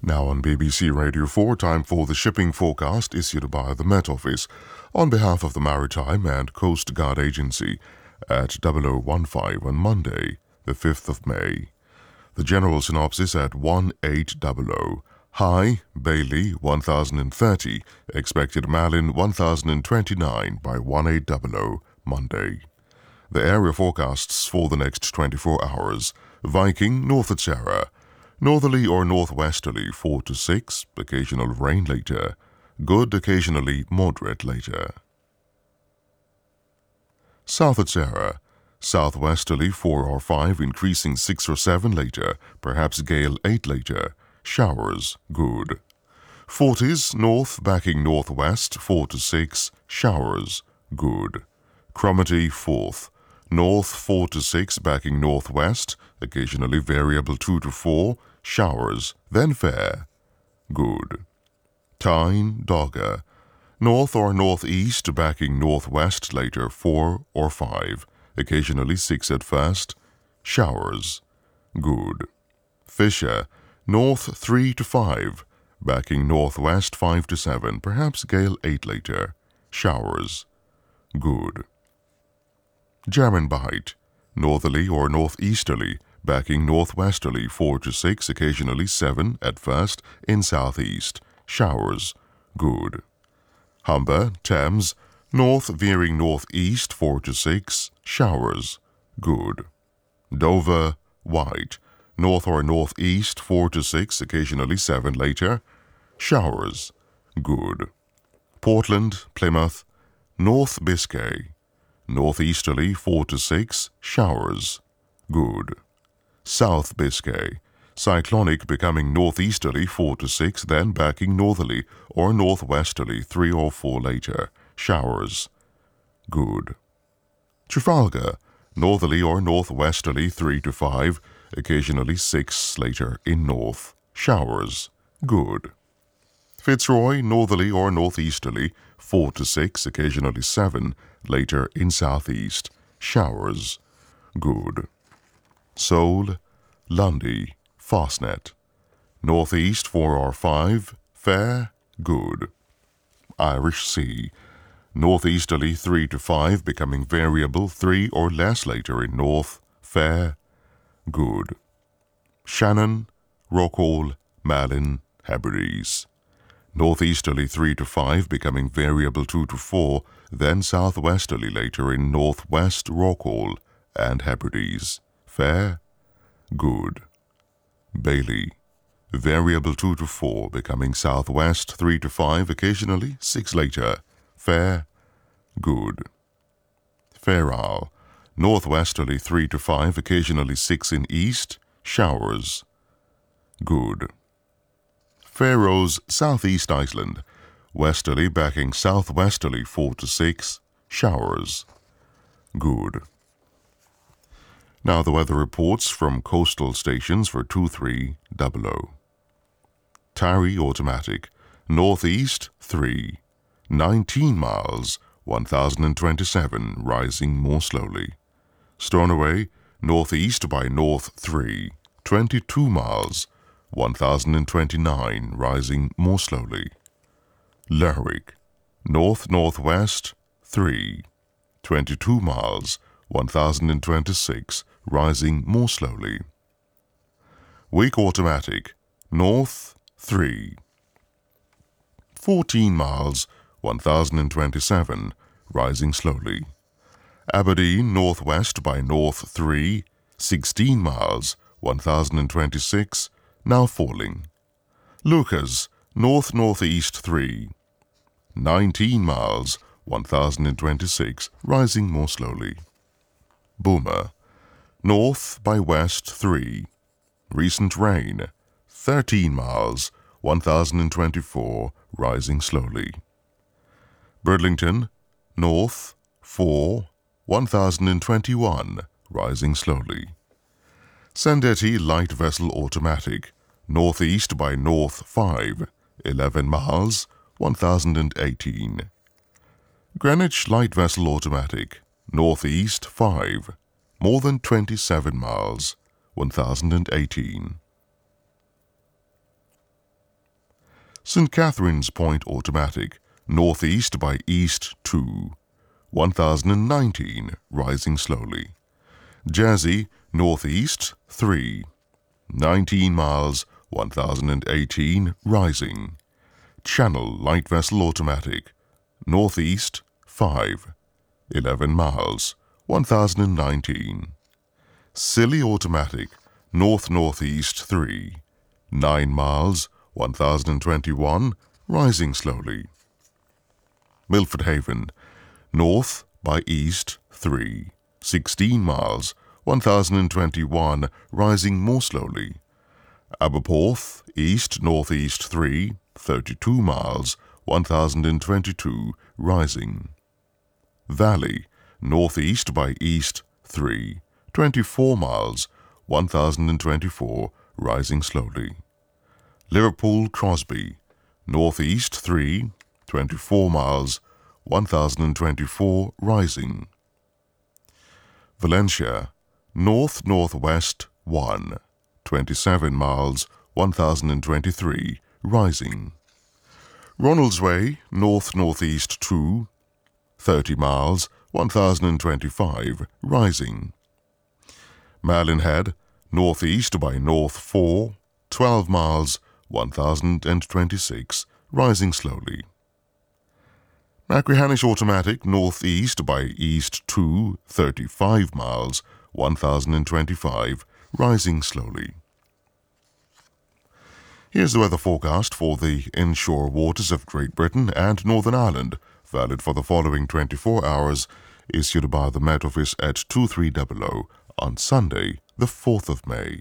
Now on BBC Radio 4, time for the shipping forecast issued by the Met Office on behalf of the Maritime and Coast Guard Agency at 0015 on Monday, the 5th of May. The general synopsis at 1800. High, Bailey 1030, expected Malin 1029 by 1800 Monday. The area forecasts for the next 24 hours. Viking, north at Sarah. Northerly or northwesterly 4 to 6, occasional rain later. Good, occasionally moderate later. South at Sarah. Southwesterly 4 or 5, increasing 6 or 7 later, perhaps gale 8 later. Showers, good. Forties, north backing northwest 4 to 6, showers, good. Cromarty 4th. North 4 to 6 backing northwest, occasionally variable 2 to 4, showers, then fair, good. Tyne, Dogger. North or northeast backing northwest later 4 or 5, occasionally 6 at first, showers, good. Fisher, north 3 to 5, backing northwest 5 to 7, perhaps gale 8 later, showers, good. German Bight, northerly or northeasterly, backing northwesterly 4 to 6, occasionally 7 at first in southeast, showers, good. Humber, Thames, north veering northeast 4 to 6, showers, good. Dover, White, north or northeast 4 to 6, occasionally 7 later, showers, good. Portland, Plymouth, North Biscay, northeasterly 4 to 6, showers, good. South Biscay, cyclonic becoming northeasterly 4 to 6, then backing northerly or northwesterly 3 or 4 later, showers, good. Trafalgar, northerly or northwesterly 3 to 5, occasionally 6 later in north, showers, good. Fitzroy, northerly or northeasterly 4 to 6, occasionally 7 later in southeast, showers, good. Seoul, Lundy, Fastnet, northeast 4 or 5, fair, good. Irish Sea, northeasterly 3 to 5, becoming variable 3 or less later in north, fair, good. Shannon, Rockall, Malin, Hebrides, northeasterly 3 to 5, becoming variable 2 to 4, then southwesterly later in northwest Rockall and Hebrides, fair, good. Bailey, variable 2 to 4, becoming southwest 3 to 5, occasionally 6 later, fair, good. Fair Isle, northwesterly 3 to 5, occasionally 6 in east, showers, good. Faroes, southeast Iceland, westerly backing southwesterly 4 to 6, showers, good. Now the weather reports from coastal stations for 2300. Tarry automatic, northeast 3, 19 miles, 1027, rising more slowly. Stornoway, northeast by north 3, 22 miles, 1029, rising more slowly. Lerwick, north-northwest 3, 22 miles, 1026, rising more slowly. Wake automatic, north 3, 14 miles, 1027, rising slowly. Aberdeen, northwest by north 3, 16 miles, 1026, now falling. Lucas, north-northeast 3, 19 miles, 1026, rising more slowly. Boomer, north by west 3, recent rain, 13 miles, 1024, rising slowly. Bridlington, north 4, 1021, rising slowly. Sandetti, light vessel automatic, northeast by north 5, 11 miles, 1018. Greenwich, light vessel automatic, northeast 5, more than 27 miles, 1018. St. Catherine's Point Automatic, northeast by east 2, 1019, rising slowly. Jersey, northeast 3, 19 miles, 1018, rising. Channel Light Vessel Automatic, northeast 5, 11 miles, 1019. Scilly Automatic, north-northeast 3, 9 miles, 1021, rising slowly. Milford Haven, north by east 3, 16 miles, 1021, rising more slowly. Aberporth, east-northeast 3, 32 miles, 1022, rising. Valley, northeast by east 3, 24 miles, 1024, rising slowly. Liverpool Crosby, northeast 3, 24 miles, 1024, rising. Valencia, north-northwest 1, 27 miles, 1023, rising. Ronaldsway, north-northeast 2, 30 miles, 1025, rising. Malin Head, northeast by north 4, 12 miles, 1026, rising slowly. Machrihanish Automatic, northeast by east 2, 35 miles, 1025, rising slowly. Here's the weather forecast for the inshore waters of Great Britain and Northern Ireland, valid for the following 24 hours, issued by the Met Office at 2300 on Sunday, the 4th of May.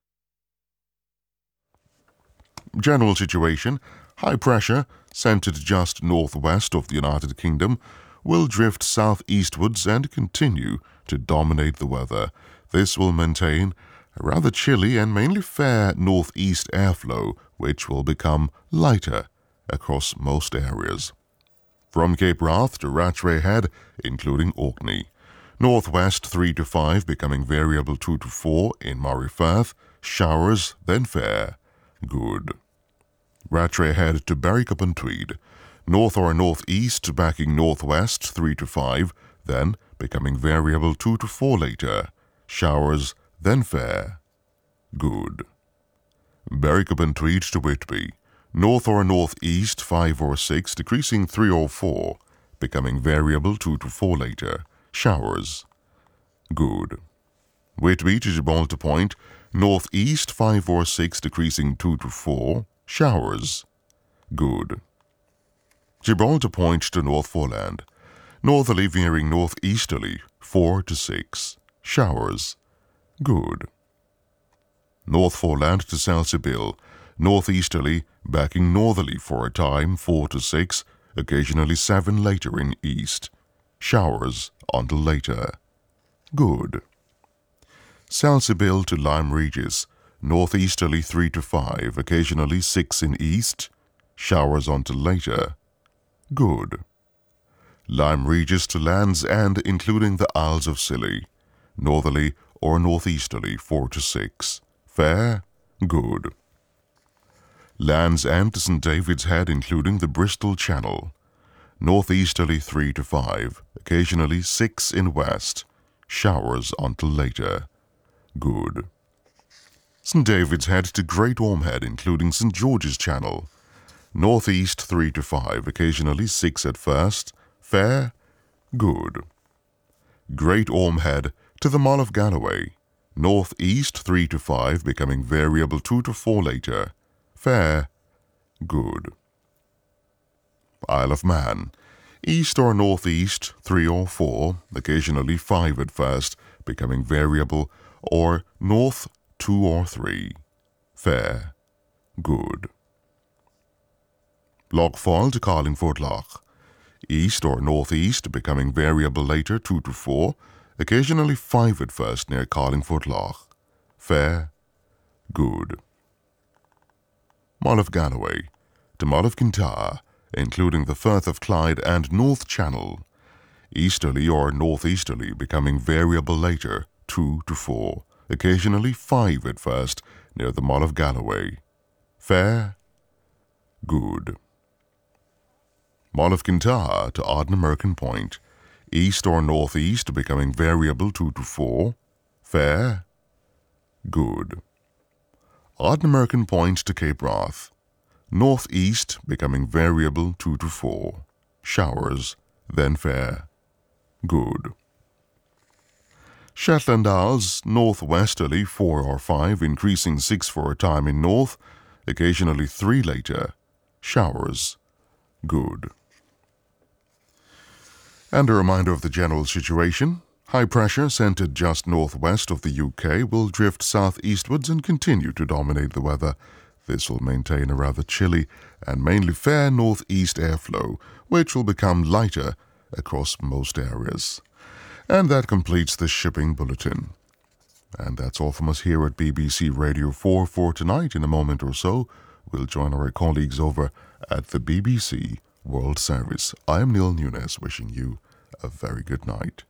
General situation: high pressure, centered just northwest of the United Kingdom, will drift southeastwards and continue to dominate the weather. This will maintain a rather chilly and mainly fair northeast airflow, which will become lighter across most areas. From Cape Wrath to Rattray Head, including Orkney. Northwest 3 to 5, becoming variable 2 to 4 in Moray Firth. Showers, then fair. Good. Rattray Head to Berwick-upon-Tweed. North or northeast, backing northwest 3 to 5, then becoming variable 2 to 4 later. Showers, then fair. Good. Berwick-upon-Tweed to Whitby. North or northeast 5 or 6, decreasing 3 or 4, becoming variable 2 to 4 later. Showers. Good. Whitby to Gibraltar Point. Northeast 5 or 6, decreasing 2 to 4. Showers. Good. Gibraltar Point to North Foreland. Northerly veering northeasterly 4 to 6. Showers. Good. North Foreland to Selsey northeasterly, backing northerly for a time 4 to 6, occasionally 7 later in east. Showers until later. Good. Selsey to Lyme Regis, northeasterly 3 to 5, occasionally 6 in east. Showers until later. Good. Lyme Regis to Land's End, including the Isles of Scilly, northerly or northeasterly 4 to 6. Fair. Good. Land's End to St. David's Head, including the Bristol Channel, northeasterly 3 to 5, occasionally 6 in west. Showers until later. Good. St. David's Head to Great Orme Head, including St. George's Channel, northeast 3 to 5, occasionally 6 at first. Fair. Good. Great Orme Head to the Mull of Galloway, northeast 3 to 5, becoming variable 2 to 4 later. Fair. Good. Isle of Man, east or northeast 3 or 4, occasionally 5 at first, becoming variable, or north 2 or 3. Fair. Good. Loch Foyle to Carlingford Loch, east or northeast, becoming variable later 2 to 4, occasionally 5 at first near Carlingford Loch. Fair. Good. Mull of Galloway to Mull of Kintyre, including the Firth of Clyde and North Channel, easterly or northeasterly, becoming variable later 2 to 4, occasionally 5 at first near the Mull of Galloway. Fair. good. Mall of Kintaha to Aden American Point, east or northeast becoming variable 2 to 4, fair, good. Aden American Point to Cape Wrath, northeast becoming variable 2 to 4, showers, then fair, good. Shetland Isles, northwesterly 4 or 5, increasing 6 for a time in north, occasionally 3 later, showers, good. And a reminder of the general situation. High pressure centered just northwest of the UK will drift southeastwards and continue to dominate the weather. This will maintain a rather chilly and mainly fair northeast airflow, which will become lighter across most areas. And that completes the shipping bulletin. And that's all from us here at BBC Radio 4 for tonight. In a moment or so, we'll join our colleagues over at the BBC World Service. I am Neil Nunes, wishing you a very good night.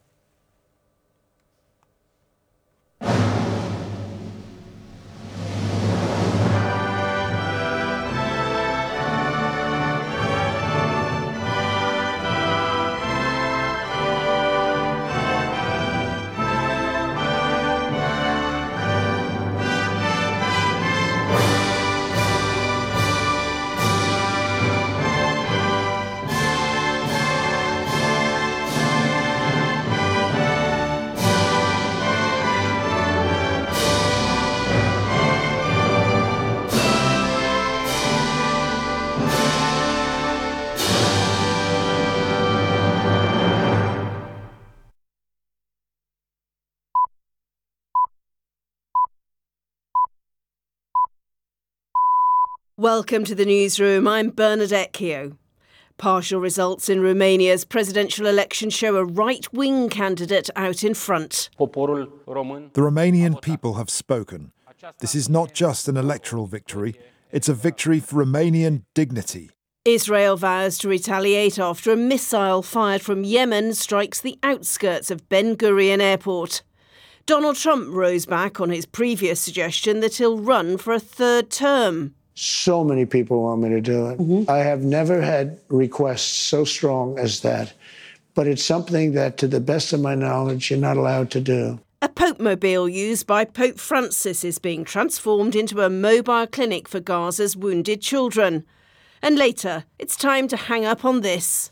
Welcome to the newsroom. I'm Bernadette Keogh. Partial results in Romania's presidential election show a right-wing candidate out in front. The Romanian people have spoken. This is not just an electoral victory, it's a victory for Romanian dignity. Israel vows to retaliate after a missile fired from Yemen strikes the outskirts of Ben Gurion Airport. Donald Trump rose back on his previous suggestion that he'll run for a third term. So many people want me to do it. I have never had requests so strong as that. But it's something that, to the best of my knowledge, you're not allowed to do. A Pope-mobile used by Pope Francis is being transformed into a mobile clinic for Gaza's wounded children. And later, it's time to hang up on this.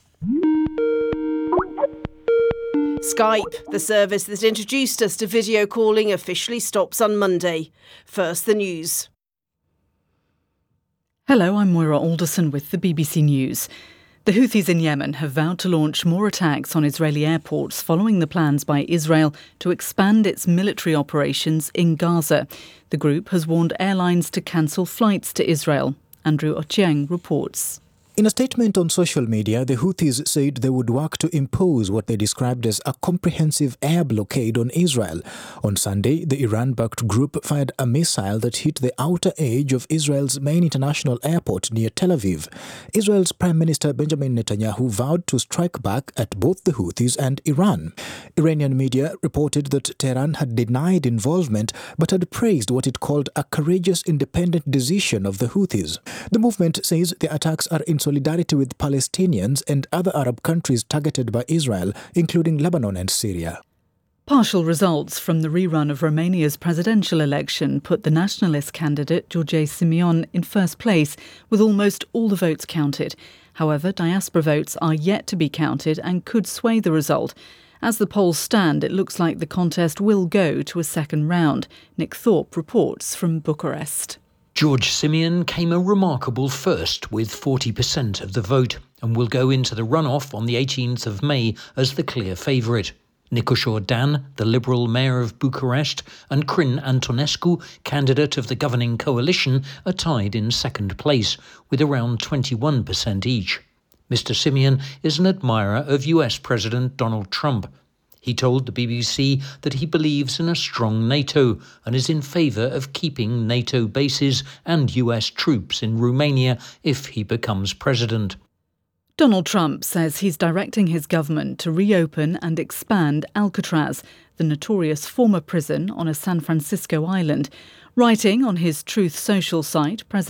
Skype, the service that introduced us to video calling, officially stops on Monday. First, the news. Hello, I'm Moira Alderson with the BBC News. The Houthis in Yemen have vowed to launch more attacks on Israeli airports following the plans by Israel to expand its military operations in Gaza. The group has warned airlines to cancel flights to Israel. Andrew Ochieng reports. In a statement on social media, the Houthis said they would work to impose what they described as a comprehensive air blockade on Israel. On Sunday, the Iran-backed group fired a missile that hit the outer edge of Israel's main international airport near Tel Aviv. Israel's Prime Minister Benjamin Netanyahu vowed to strike back at both the Houthis and Iran. Iranian media reported that Tehran had denied involvement but had praised what it called a courageous independent decision of the Houthis. The movement says the attacks are in solidarity with Palestinians and other Arab countries targeted by Israel, including Lebanon and Syria. Partial results from the rerun of Romania's presidential election put the nationalist candidate George Simeon in first place, with almost all the votes counted. However, diaspora votes are yet to be counted and could sway the result. As the polls stand, it looks like the contest will go to a second round. Nick Thorpe reports from Bucharest. George Simeon came a remarkable first with 40% of the vote and will go into the runoff on the 18th of May as the clear favourite. Nicușor Dan, the Liberal Mayor of Bucharest, and Crin Antonescu, candidate of the governing coalition, are tied in second place with around 21% each. Mr. Simeon is an admirer of US President Donald Trump. He told the BBC that he believes in a strong NATO and is in favour of keeping NATO bases and US troops in Romania if he becomes president. Donald Trump says he's directing his government to reopen and expand Alcatraz, the notorious former prison on a San Francisco island. Writing on his Truth Social site, President